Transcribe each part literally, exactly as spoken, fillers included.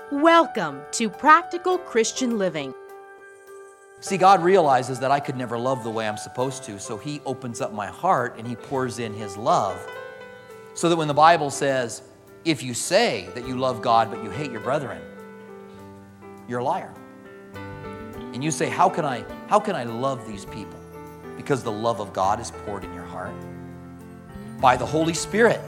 Welcome to Practical Christian Living. See, God realizes that I could never love the way I'm supposed to, so He opens up my heart and He pours in His love so that when the Bible says, if you say that you love God but you hate your brethren, you're a liar. And you say, how can I, how can I love these people? Because the love of God is poured in your heart by the Holy Spirit.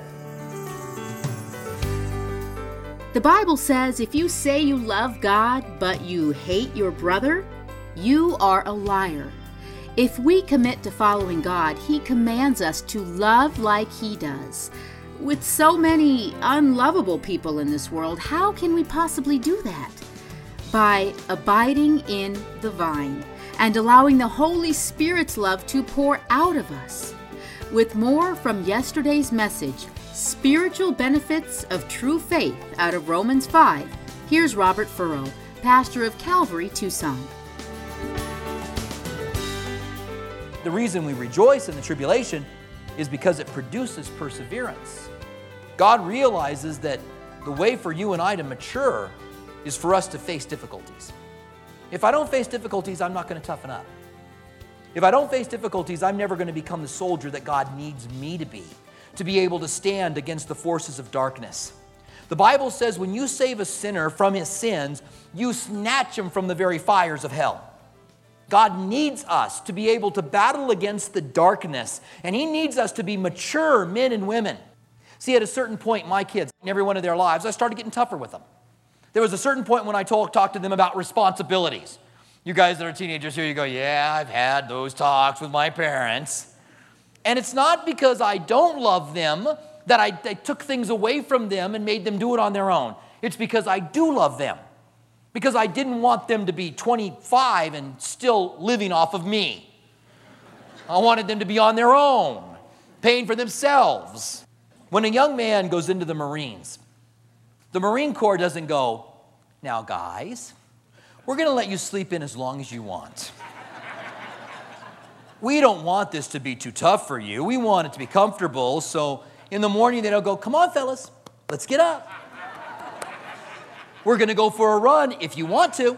The Bible says if you say you love God but you hate your brother, you are a liar. If we commit to following God, He commands us to love like He does. With so many unlovable people in this world, how can we possibly do that? By abiding in the vine and allowing the Holy Spirit's love to pour out of us. With more from yesterday's message, Spiritual Benefits of True Faith out of Romans five, here's Robert Furrow, pastor of Calvary, Tucson. The reason we rejoice in the tribulation is because it produces perseverance. God realizes that the way for you and I to mature is for us to face difficulties. If I don't face difficulties, I'm not going to toughen up. If I don't face difficulties, I'm never going to become the soldier that God needs me to be, to be able to stand against the forces of darkness. The Bible says when you save a sinner from his sins, you snatch him from the very fires of hell. God needs us to be able to battle against the darkness, and He needs us to be mature men and women. See, at a certain point, my kids, in every one of their lives, I started getting tougher with them. There was a certain point when I talk, talked to them about responsibilities. You guys that are teenagers here, you go, yeah, I've had those talks with my parents. And it's not because I don't love them that I, I took things away from them and made them do it on their own. It's because I do love them. Because I didn't want them to be twenty-five and still living off of me. I wanted them to be on their own, paying for themselves. When a young man goes into the Marines, the Marine Corps doesn't go, now guys, we're going to let you sleep in as long as you want. We don't want this to be too tough for you. We want it to be comfortable. So in the morning, they don't go, come on, fellas, let's get up. We're going to go for a run if you want to.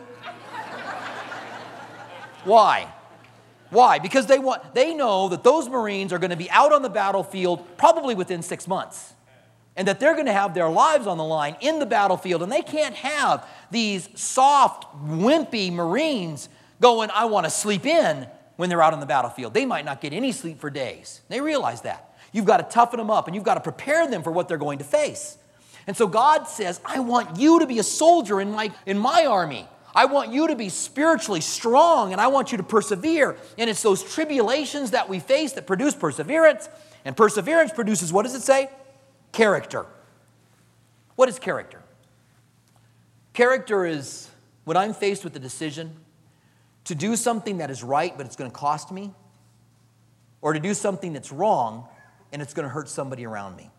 Why? Why? Because they want, they know that those Marines are going to be out on the battlefield probably within six months. And that they're going to have their lives on the line in the battlefield. And they can't have these soft, wimpy Marines going, I want to sleep in when they're out on the battlefield. They might not get any sleep for days. They realize that. You've got to toughen them up and you've got to prepare them for what they're going to face. And so God says, I want you to be a soldier in my, in my army. I want you to be spiritually strong, and I want you to persevere. And it's those tribulations that we face that produce perseverance. And perseverance produces, what does it say? Character. What is character? Character is when I'm faced with the decision to do something that is right, but it's going to cost me, or to do something that's wrong, and it's going to hurt somebody around me.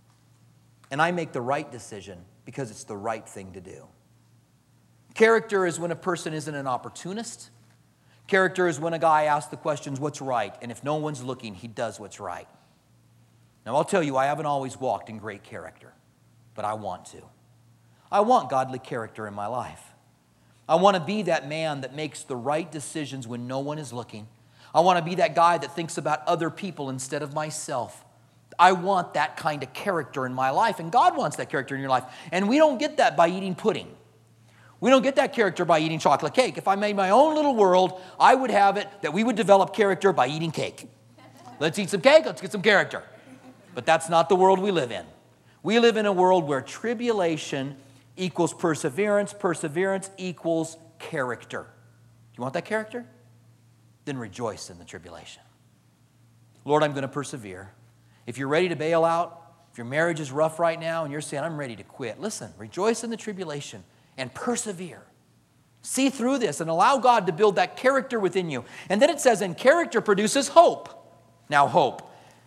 And I make the right decision because it's the right thing to do. Character is when a person isn't an opportunist. Character is when a guy asks the questions, what's right? And if no one's looking, he does what's right. Now, I'll tell you, I haven't always walked in great character, but I want to. I want godly character in my life. I want to be that man that makes the right decisions when no one is looking. I want to be that guy that thinks about other people instead of myself. I want that kind of character in my life, and God wants that character in your life. And we don't get that by eating pudding. We don't get that character by eating chocolate cake. If I made my own little world, I would have it that we would develop character by eating cake. Let's eat some cake, let's get some character. But that's not the world we live in. We live in a world where tribulation equals perseverance, perseverance equals character. Do you want that character? Then rejoice in the tribulation. Lord, I'm going to persevere. If you're ready to bail out, if your marriage is rough right now and you're saying, I'm ready to quit, listen, rejoice in the tribulation and persevere. See through this and allow God to build that character within you. And then it says, and character produces hope. Now, hope.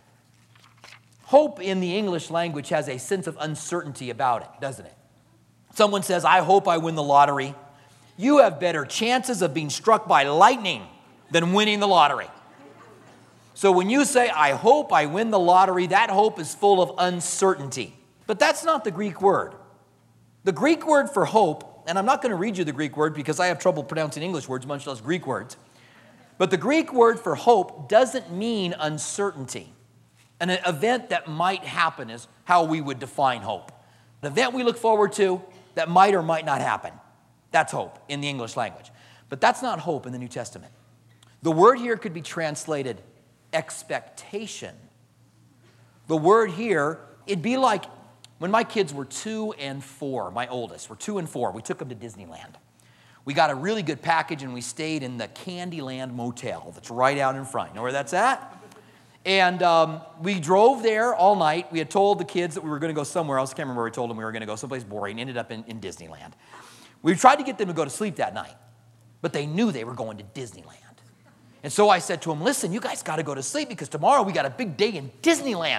Hope in the English language has a sense of uncertainty about it, doesn't it? Someone says, I hope I win the lottery. You have better chances of being struck by lightning than winning the lottery. So when you say, I hope I win the lottery, that hope is full of uncertainty. But that's not the Greek word. The Greek word for hope, and I'm not going to read you the Greek word because I have trouble pronouncing English words, much less Greek words. But the Greek word for hope doesn't mean uncertainty. An event that might happen is how we would define hope. An event we look forward to that might or might not happen. That's hope in the English language. But that's not hope in the New Testament. The word here could be translated expectation. The word here, it'd be like when my kids were two and four, my oldest, were two and four, we took them to Disneyland. We got a really good package and we stayed in the Candyland Motel that's right out in front. You know where that's at? And um, we drove there all night. We had told the kids that we were going to go somewhere else. I can't remember where we told them we were going to go, someplace boring. Ended up in, in Disneyland. We tried to get them to go to sleep that night, but they knew they were going to Disneyland. And so I said to them, listen, you guys got to go to sleep because tomorrow we got a big day in Disneyland.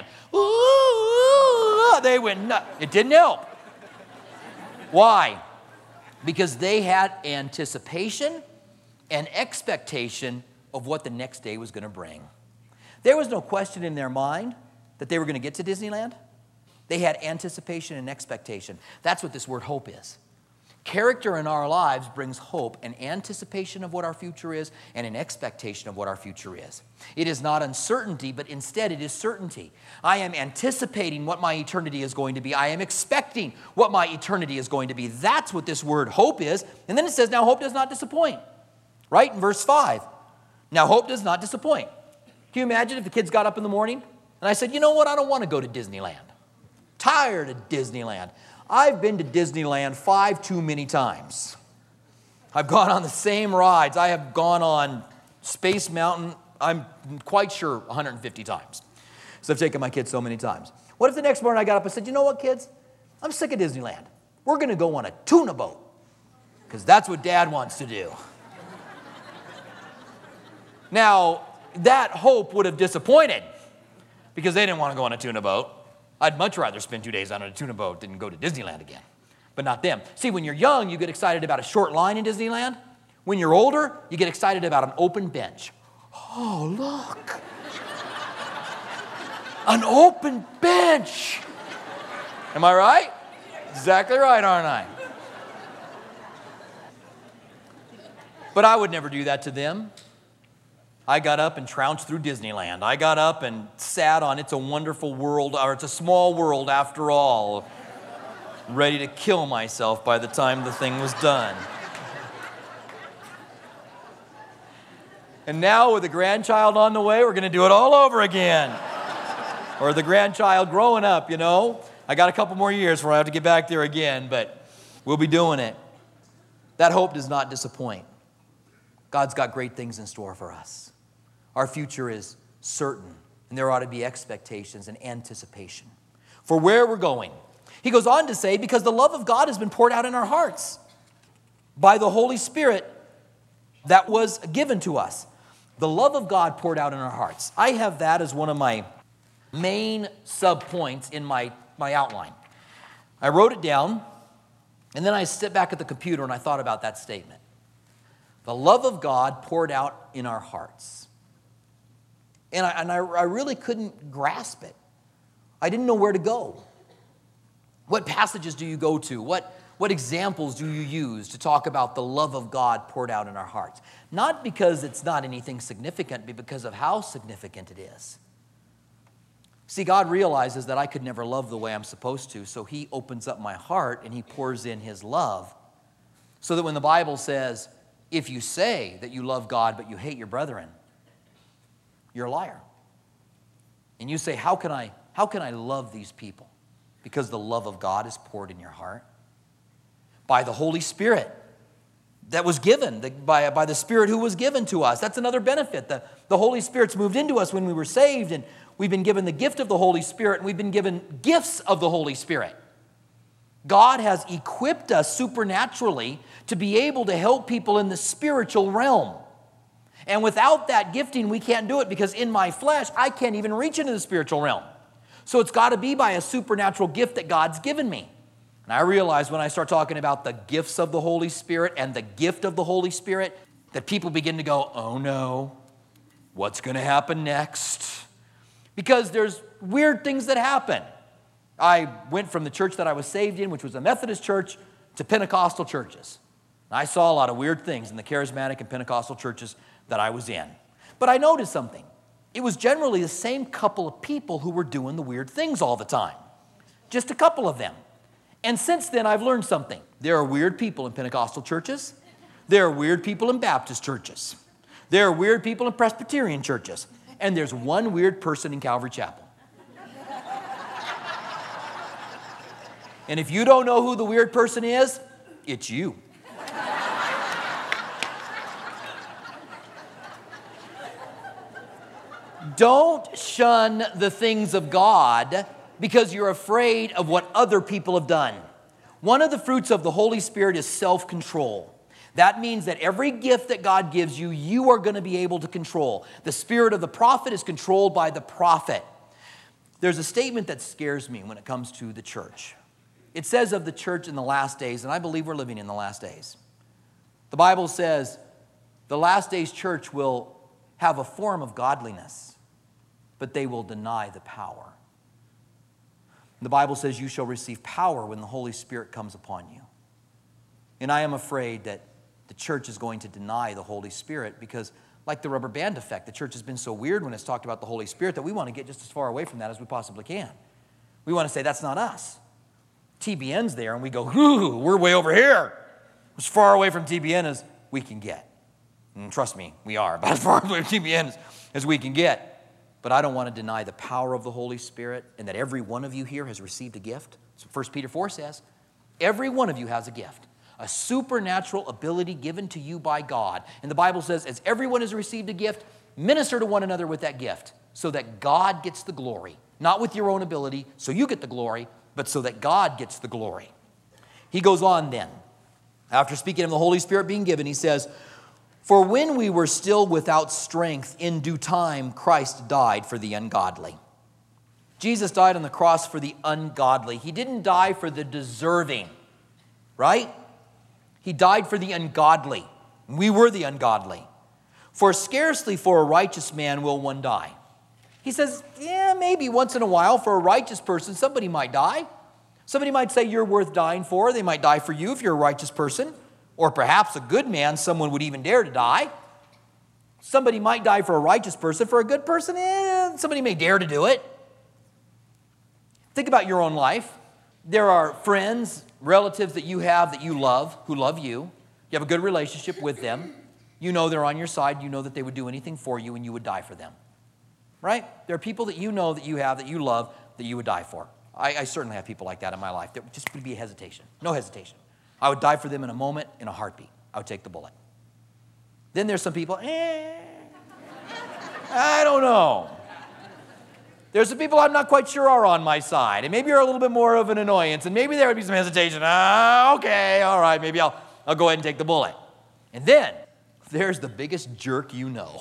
Ooh, they went nuts. It didn't help. Why? Because they had anticipation and expectation of what the next day was going to bring. There was no question in their mind that they were going to get to Disneyland. They had anticipation and expectation. That's what this word hope is. Character in our lives brings hope, an anticipation of what our future is, and an expectation of what our future is. It is not uncertainty, but instead it is certainty. I am anticipating what my eternity is going to be. I am expecting what my eternity is going to be. That's what this word hope is. And then it says, now hope does not disappoint. Right? In verse five. Now hope does not disappoint. Can you imagine if the kids got up in the morning and I said, you know what, I don't want to go to Disneyland. Tired of Disneyland. I've been to Disneyland five too many times. I've gone on the same rides. I have gone on Space Mountain, I'm quite sure, one hundred fifty times. So I've taken my kids so many times. What if the next morning I got up and said, you know what, kids? I'm sick of Disneyland. We're going to go on a tuna boat because that's what Dad wants to do. Now, that hope would have disappointed because they didn't want to go on a tuna boat. I'd much rather spend two days on a tuna boat than go to Disneyland again. But not them. See, when you're young, you get excited about a short line in Disneyland. When you're older, you get excited about an open bench. Oh, look. An open bench. Am I right? Exactly right, aren't I? But I would never do that to them. I got up and trounced through Disneyland. I got up and sat on It's a Wonderful World, or It's a Small World after all, ready to kill myself by the time the thing was done. And now with a grandchild on the way, we're going to do it all over again. Or the grandchild growing up, you know. I got a couple more years before I have to get back there again, but we'll be doing it. That hope does not disappoint. God's got great things in store for us. Our future is certain, and there ought to be expectations and anticipation for where we're going. He goes on to say, because the love of God has been poured out in our hearts by the Holy Spirit that was given to us. The love of God poured out in our hearts. I have that as one of my main subpoints in my, my outline. I wrote it down, and then I sit back at the computer and I thought about that statement. The love of God poured out in our hearts. And I, and I, I really couldn't grasp it. I didn't know where to go. What passages do you go to? What, what examples do you use to talk about the love of God poured out in our hearts? Not because it's not anything significant, but because of how significant it is. See, God realizes that I could never love the way I'm supposed to, so he opens up my heart and he pours in his love so that when the Bible says, if you say that you love God but you hate your brethren, you're a liar. And you say, how can I, how can I love these people? Because the love of God is poured in your heart by the Holy Spirit that was given, the, by, by the Spirit who was given to us. That's another benefit. The, the Holy Spirit's moved into us when we were saved, and we've been given the gift of the Holy Spirit, and we've been given gifts of the Holy Spirit. God has equipped us supernaturally to be able to help people in the spiritual realm. And without that gifting, we can't do it because in my flesh, I can't even reach into the spiritual realm. So it's got to be by a supernatural gift that God's given me. And I realize when I start talking about the gifts of the Holy Spirit and the gift of the Holy Spirit, that people begin to go, oh no, what's going to happen next? Because there's weird things that happen. I went from the church that I was saved in, which was a Methodist church, to Pentecostal churches. I saw a lot of weird things in the charismatic and Pentecostal churches that I was in. But I noticed something. It was generally the same couple of people who were doing the weird things all the time. Just a couple of them. And since then, I've learned something. There are weird people in Pentecostal churches. There are weird people in Baptist churches. There are weird people in Presbyterian churches. And there's one weird person in Calvary Chapel. And if you don't know who the weird person is, it's you. Don't shun the things of God because you're afraid of what other people have done. One of the fruits of the Holy Spirit is self-control. That means that every gift that God gives you, you are going to be able to control. The spirit of the prophet is controlled by the prophet. There's a statement that scares me when it comes to the church. It says of the church in the last days, and I believe we're living in the last days. The Bible says the last days church will have a form of godliness, but they will deny the power. The Bible says you shall receive power when the Holy Spirit comes upon you. And I am afraid that the church is going to deny the Holy Spirit because, like the rubber band effect, the church has been so weird when it's talked about the Holy Spirit that we want to get just as far away from that as we possibly can. We want to say, that's not us. T B N's there, and we go, ooh, we're way over here. As far away from T B N as we can get. And trust me, we are about as far away from T B N as, as we can get. But I don't want to deny the power of the Holy Spirit and that every one of you here has received a gift. That's what First Peter four says. Every one of you has a gift, a supernatural ability given to you by God. And the Bible says, as everyone has received a gift, minister to one another with that gift so that God gets the glory. Not with your own ability, so you get the glory, but so that God gets the glory. He goes on then. After speaking of the Holy Spirit being given, he says, for when we were still without strength, in due time, Christ died for the ungodly. Jesus died on the cross for the ungodly. He didn't die for the deserving, right? He died for the ungodly. We were the ungodly. For scarcely for a righteous man will one die. He says, yeah, maybe once in a while for a righteous person, somebody might die. Somebody might say you're worth dying for. They might die for you if you're a righteous person. Or perhaps a good man, someone would even dare to die. Somebody might die for a righteous person. For a good person, eh, somebody may dare to do it. Think about your own life. There are friends, relatives that you have that you love, who love you. You have a good relationship with them. You know they're on your side. You know that they would do anything for you and you would die for them. Right? There are people that you know that you have, that you love, that you would die for. I, I certainly have people like that in my life. There just would be a hesitation. No hesitation. I would die for them in a moment, in a heartbeat. I would take the bullet. Then there's some people, eh, I don't know. There's some people I'm not quite sure are on my side, and maybe you're a little bit more of an annoyance, and maybe there would be some hesitation. Ah, okay, all right, maybe I'll, I'll go ahead and take the bullet. And then there's the biggest jerk you know.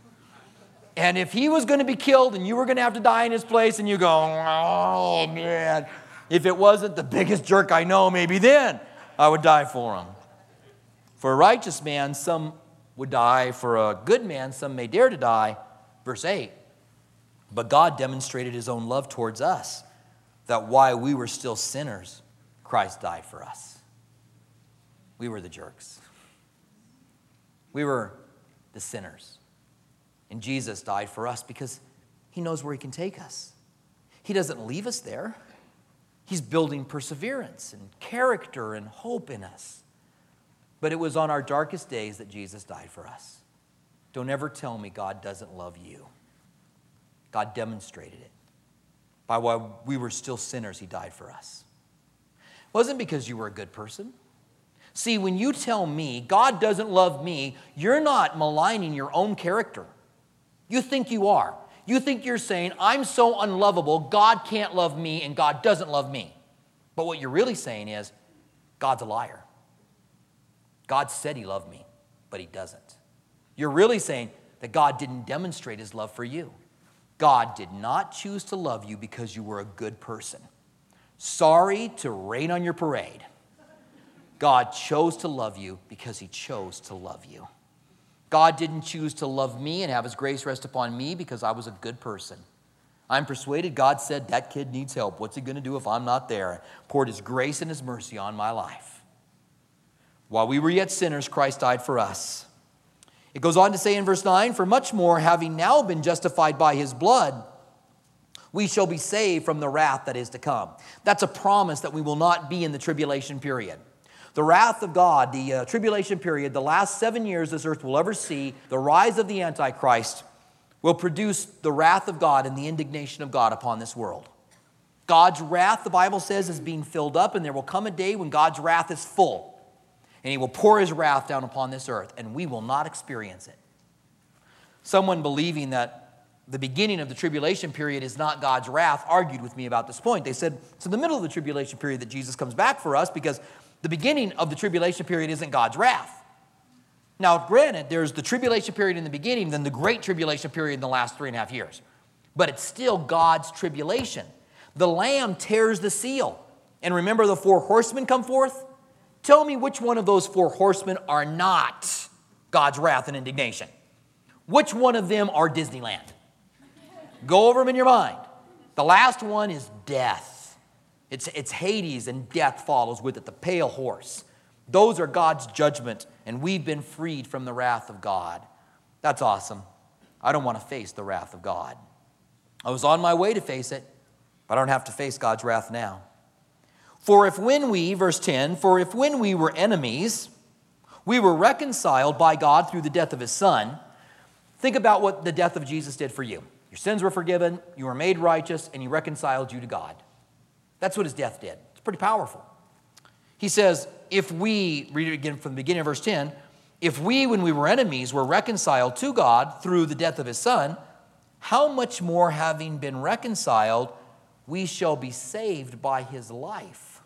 And if he was going to be killed and you were going to have to die in his place, and you go, oh, man, if it wasn't the biggest jerk I know, maybe then I would die for him. For a righteous man, some would die. For a good man, some may dare to die. Verse eight, but God demonstrated his own love towards us, that while we were still sinners, Christ died for us. We were the jerks. We were the sinners. And Jesus died for us because he knows where he can take us. He doesn't leave us there. He's building perseverance and character and hope in us. But it was on our darkest days that Jesus died for us. Don't ever tell me God doesn't love you. God demonstrated it. By while we were still sinners, he died for us. It wasn't because you were a good person. See, when you tell me God doesn't love me, you're not maligning your own character. You think you are. You think you're saying, I'm so unlovable, God can't love me and God doesn't love me. But what you're really saying is, God's a liar. God said he loved me, but he doesn't. You're really saying that God didn't demonstrate his love for you. God did not choose to love you because you were a good person. Sorry to rain on your parade. God chose to love you because he chose to love you. God didn't choose to love me and have his grace rest upon me because I was a good person. I'm persuaded God said, that kid needs help. What's he going to do if I'm not there? Poured his grace and his mercy on my life. While we were yet sinners, Christ died for us. It goes on to say in verse nine, for much more, having now been justified by his blood, we shall be saved from the wrath that is to come. That's a promise that we will not be in the tribulation period. The wrath of God, the uh, tribulation period, the last seven years this earth will ever see, the rise of the Antichrist, will produce the wrath of God and the indignation of God upon this world. God's wrath, the Bible says, is being filled up, and there will come a day when God's wrath is full, and he will pour his wrath down upon this earth, and we will not experience it. Someone believing that the beginning of the tribulation period is not God's wrath argued with me about this point. They said it's in the middle of the tribulation period that Jesus comes back for us, because the beginning of the tribulation period isn't God's wrath. Now, granted, there's the tribulation period in the beginning, then the great tribulation period in the last three and a half years. But it's still God's tribulation. The Lamb tears the seal. And remember the four horsemen come forth? Tell me which one of those four horsemen are not God's wrath and indignation. Which one of them are Disneyland? Go over them in your mind. The last one is death. It's, it's Hades, and death follows with it, the pale horse. Those are God's judgment, and we've been freed from the wrath of God. That's awesome. I don't want to face the wrath of God. I was on my way to face it, but I don't have to face God's wrath now. For if when we, verse ten, for if when we were enemies, we were reconciled by God through the death of his Son, think about what the death of Jesus did for you. Your sins were forgiven, you were made righteous, and he reconciled you to God. That's what his death did. It's pretty powerful. He says, if we, read it again from the beginning of verse ten, if we, when we were enemies, were reconciled to God through the death of his Son, how much more, having been reconciled, we shall be saved by his life.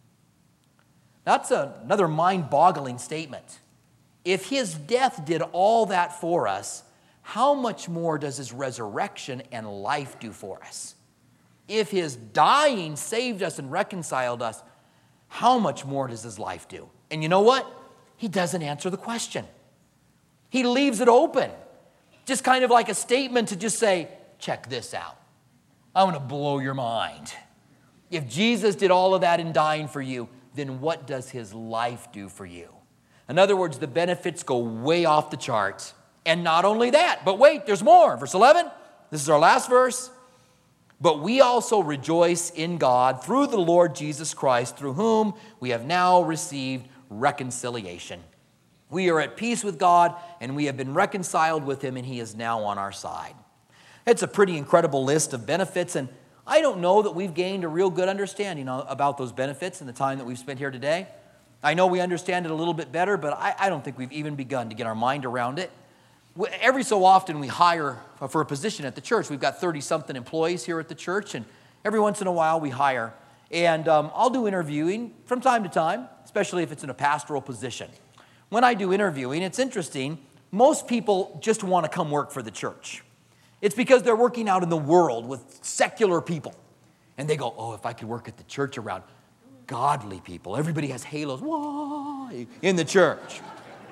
That's a, another mind-boggling statement. If his death did all that for us, how much more does his resurrection and life do for us? If his dying saved us and reconciled us, how much more does his life do? And you know what? He doesn't answer the question. He leaves it open. Just kind of like a statement to just say, check this out. I want to blow your mind. If Jesus did all of that in dying for you, then what does his life do for you? In other words, the benefits go way off the charts. And not only that, but wait, there's more. Verse eleven, this is our last verse. But we also rejoice in God through the Lord Jesus Christ, through whom we have now received reconciliation. We are at peace with God, and we have been reconciled with him, and he is now on our side. It's a pretty incredible list of benefits, and I don't know that we've gained a real good understanding about those benefits in the time that we've spent here today. I know we understand it a little bit better, but I, I don't think we've even begun to get our mind around it. Every so often we hire for a position at the church. We've got thirty-something employees here at the church, and every once in a while we hire. And um, I'll do interviewing from time to time, especially if it's in a pastoral position. When I do interviewing, it's interesting. Most people just want to come work for the church. It's because they're working out in the world with secular people. And they go, oh, if I could work at the church around godly people. Everybody has halos, why, in the church.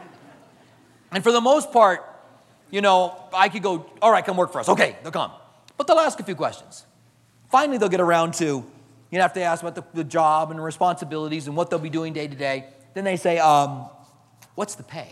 And for the most part, you know, I could go, all right, come work for us. Okay, they'll come. But they'll ask a few questions. Finally, they'll get around to, you have to ask about the, the job and the responsibilities and what they'll be doing day to day. Then they say, um, what's the pay?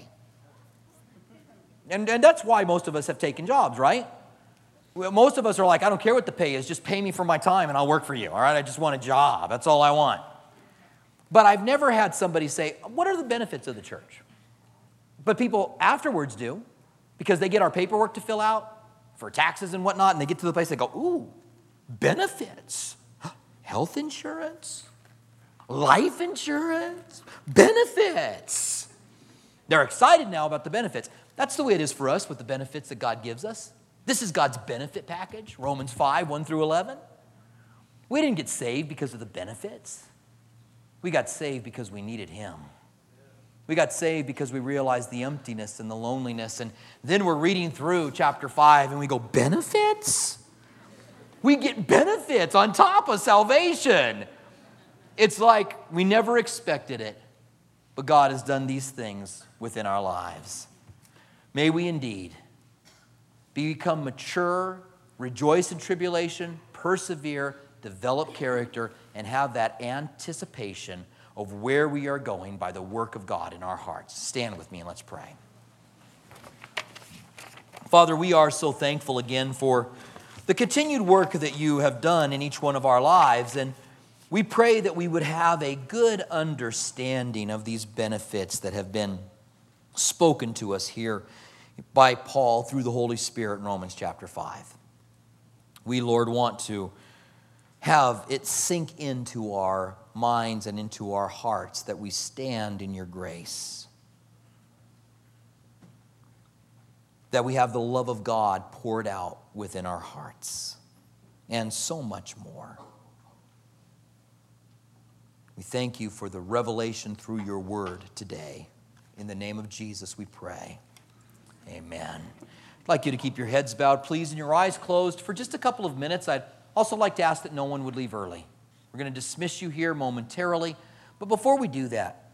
And, and that's why most of us have taken jobs, right? Most of us are like, I don't care what the pay is, just pay me for my time and I'll work for you, all right? I just want a job. That's all I want. But I've never had somebody say, what are the benefits of the church? But people afterwards do, because they get our paperwork to fill out for taxes and whatnot, and they get to the place, they go, ooh, benefits, health insurance, life insurance, benefits. They're excited now about the benefits. That's the way it is for us with the benefits that God gives us. This is God's benefit package, Romans five, one through eleven. We didn't get saved because of the benefits. We got saved because we needed him. We got saved because we realized the emptiness and the loneliness. And then we're reading through chapter five and we go, benefits? We get benefits on top of salvation. It's like we never expected it, but God has done these things within our lives. May we indeed become mature rejoice in tribulation, persevere, develop character, and have that anticipation of where we are going by the work of God in our hearts. Stand with me and let's pray. Father, we are so thankful again for the continued work that you have done in each one of our lives, and we pray that we would have a good understanding of these benefits that have been spoken to us here by Paul through the Holy Spirit in Romans chapter five. We, Lord, want to have it sink into our minds and into our hearts that we stand in your grace, that we have the love of God poured out within our hearts, and so much more. We thank you for the revelation through your word today. In the name of Jesus we pray. Amen. I'd like you to keep your heads bowed, please, and your eyes closed for just a couple of minutes. I'd also like to ask that no one would leave early. We're going to dismiss you here momentarily. But before we do that,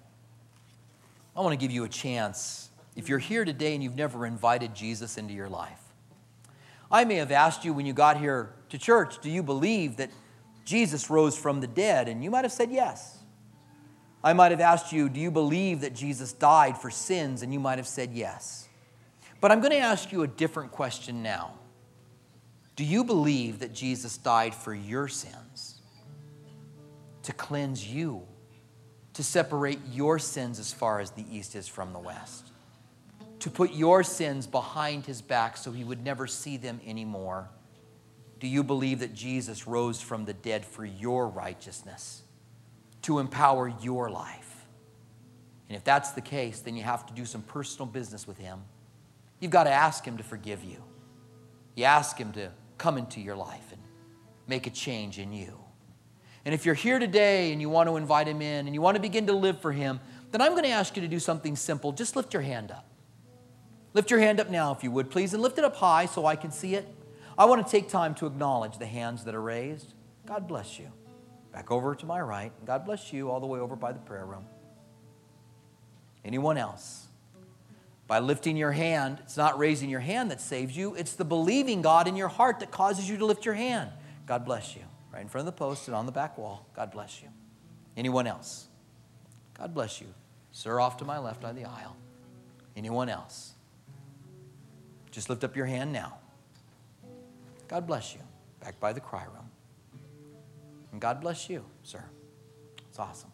I want to give you a chance. If you're here today and you've never invited Jesus into your life, I may have asked you when you got here to church, do you believe that Jesus rose from the dead? And you might have said yes. I might have asked you, do you believe that Jesus died for sins? And you might have said yes. But I'm going to ask you a different question now. Do you believe that Jesus died for your sins? To cleanse you, to separate your sins as far as the east is from the west, to put your sins behind his back so he would never see them anymore? Do you believe that Jesus rose from the dead for your righteousness, to empower your life? And if that's the case, then you have to do some personal business with him. You've got to ask him to forgive you. You ask him to come into your life and make a change in you. And if you're here today and you want to invite him in and you want to begin to live for him, then I'm going to ask you to do something simple. Just lift your hand up. Lift your hand up now, if you would, please, and lift it up high so I can see it. I want to take time to acknowledge the hands that are raised. God bless you. Back over to my right. God bless you all the way over by the prayer room. Anyone else? By lifting your hand, it's not raising your hand that saves you. It's the believing God in your heart that causes you to lift your hand. God bless you. Right in front of the post and on the back wall. God bless you. Anyone else? God bless you. Sir, off to my left on the aisle. Anyone else? Just lift up your hand now. God bless you. Back by the cry room. And God bless you, sir. It's awesome.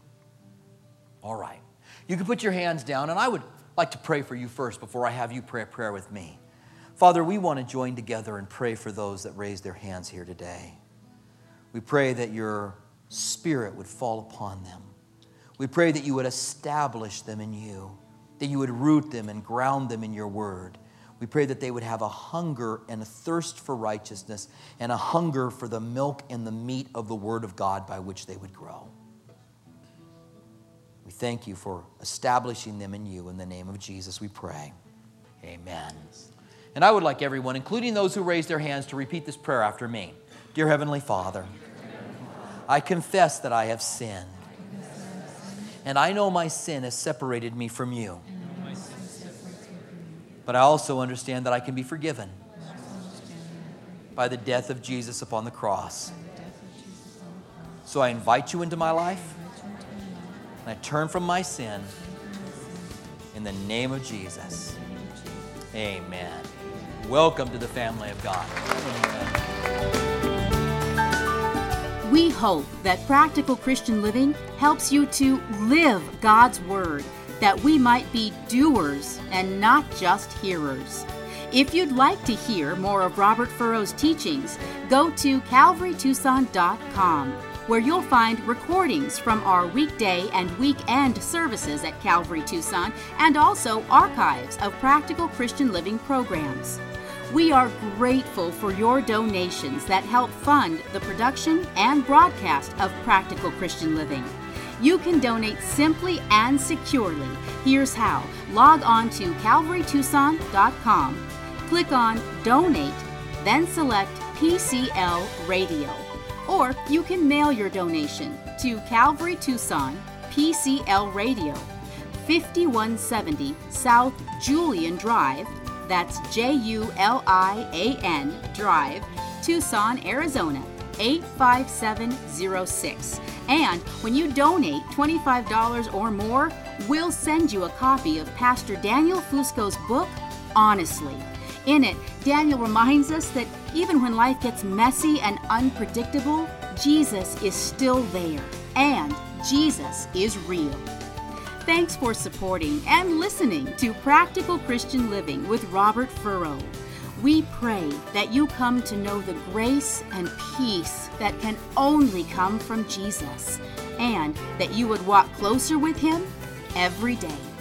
All right. You can put your hands down, and I would like to pray for you first before I have you pray a prayer with me. Father, we want to join together and pray for those that raise their hands here today. We pray that your Spirit would fall upon them. We pray that you would establish them in you, that you would root them and ground them in your word. We pray that they would have a hunger and a thirst for righteousness and a hunger for the milk and the meat of the word of God by which they would grow. We thank you for establishing them in you. In the name of Jesus, we pray. Amen. And I would like everyone, including those who raised their hands, to repeat this prayer after me. Dear Heavenly Father, I confess that I have sinned, and I know my sin has separated me from you. But I also understand that I can be forgiven by the death of Jesus upon the cross. So I invite you into my life, and I turn from my sin in the name of Jesus. Amen. Welcome to the family of God. Amen. We hope that Practical Christian Living helps you to live God's Word, that we might be doers and not just hearers. If you'd like to hear more of Robert Furrow's teachings, go to calvary tucson dot com, where you'll find recordings from our weekday and weekend services at Calvary Tucson, and also archives of Practical Christian Living programs. We are grateful for your donations that help fund the production and broadcast of Practical Christian Living. You can donate simply and securely. Here's how. Log on to calvary tucson dot com, click on Donate, then select P C L Radio. Or you can mail your donation to Calvary Tucson, P C L Radio, fifty-one seventy South Julian Drive, That's J U L I A N Drive, Tucson, Arizona, eight five seven zero six. And when you donate twenty-five dollars or more, we'll send you a copy of Pastor Daniel Fusco's book, Honestly. In it, Daniel reminds us that even when life gets messy and unpredictable, Jesus is still there, and Jesus is real. Thanks for supporting and listening to Practical Christian Living with Robert Furrow. We pray that you come to know the grace and peace that can only come from Jesus, and that you would walk closer with Him every day.